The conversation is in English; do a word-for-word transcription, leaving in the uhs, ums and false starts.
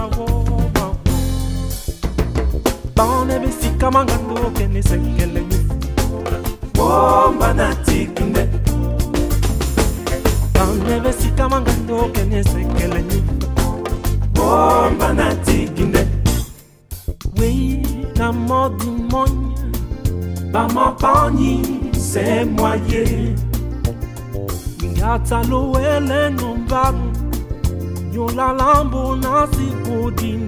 woma Bane besika mangando kene sekele Womba na tikinde Bane besika mangando kene sekele Womba na tikinde Oui, la mode du monde Ba ma pani c'est moyen Ngata lo ele no bang Yo la lambo na si